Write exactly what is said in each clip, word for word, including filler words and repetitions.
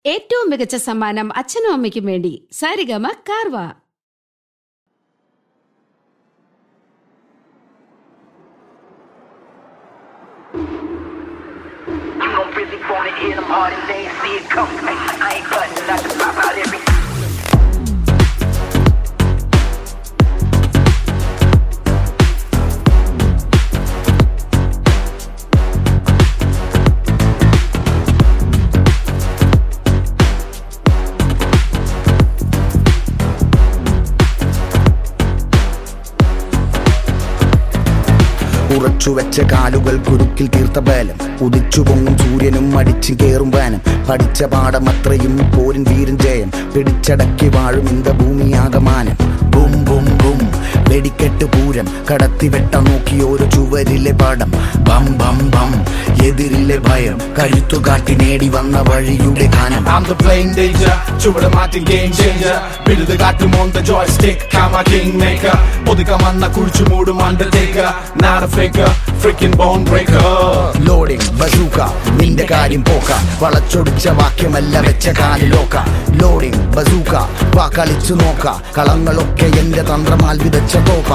ഏറ്റവും മികച്ച സമ്മാനം അച്ഛനും അമ്മയ്ക്കും വേണ്ടി സാരിഗമ കാർവ. ഉറച്ചുവെച്ച കാലുകൾ കുരുക്കിൽ തീർത്ത ബലം, ഉദിച്ചു പൊങ്ങും സൂര്യനും അടിച്ചും കേറും വാനം. പഠിച്ച പാഠം അത്രയും പോരിൻ വീരൻ ജയം, പിടിച്ചടക്കി വാഴും ഇന്ത ഭൂമിയാകമാനം. ബും ബും ബും വെടിക്കെട്ട് പൂരം, കടത്തി വെട്ട നോക്കി ഓരോ ചുവരിലെ പാടം. ബം ബം ബം എതിരിലെ ഭയം, കരുത്തു കാട്ടി നേടി വന്ന വഴിയുടെ ഗാനം. I'm the plain danger, ചുവട് മാറ്റി game changer. വിടുത് കാട്ടും on the joystick, I'm a kingmaker. ഒതുക്കം വന്ന കുഴിച്ചു മൂടും undertaker. Not a faker, freaking bone breaker. Loading bazooka നിന്റെ കാര്യം പോക്ക, വളച്ചൊടിച്ച വാക്യമല്ല വെച്ച കാലിലോക്ക. ലോഡിംഗ് ബസൂക്ക വാ കളിച്ചു നോക്ക, കളങ്ങളൊക്കെ എന്റെ തന്ത്രമാൽ വിതച്ച തോക്ക.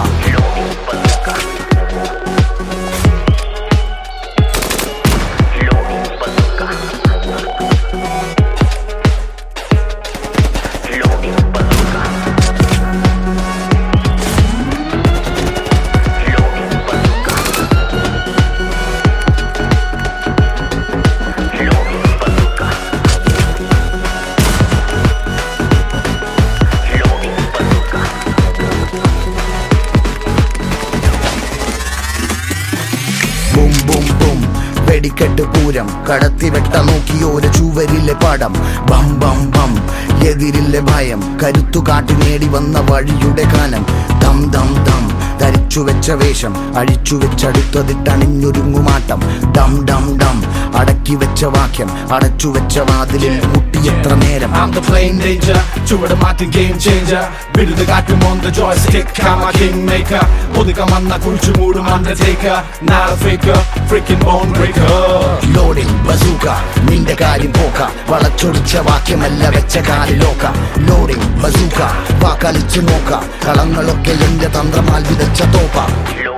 ബും ബും ബും വെടിക്കെട്ട് പൂരം, കടത്തി വെട്ട നോക്കി ഓരോ ചുവരിലെ പാടം. ബം ബം ബം എതിരിലെ ഭയം, കരുത്തു കാട്ടി നേടി വന്ന വഴിയുടെ കാനം. ദം ദം ദം ധരിച്ചു വെച്ച വേഷം, അഴിച്ചു വെച്ചടുത്തതിട്ടണിഞ്ഞൊരുങ്ങുമാട്ടം. ഡം ഡം ഡം അടക്കി വെച്ച വാക്യം, അടച്ചു വെച്ച വാതിലിൽ മുട്ടിയെത്ര നേരം. I'm the plain danger, ചുവട് മാറ്റി game changer. വിടുത് കാട്ടും on the joystick, I'm a kingmaker. ഒതുക്കം വന്ന കുഴിച്ചു മൂടും undertaker. Not a faker, freaking bone breaker. Loading bazooka നിന്റെ കാര്യം പോക്ക, വളച്ചൊടിച്ച വാക്യമല്ല വെച്ച കാലിലോക്ക. ലോഡിംഗ് ബസൂക്ക വാ കളിച്ചു നോക്ക, കളങ്ങളൊക്കെ എന്റെ തന്ത്രമാൽ വിതച്ച തോപ്പ.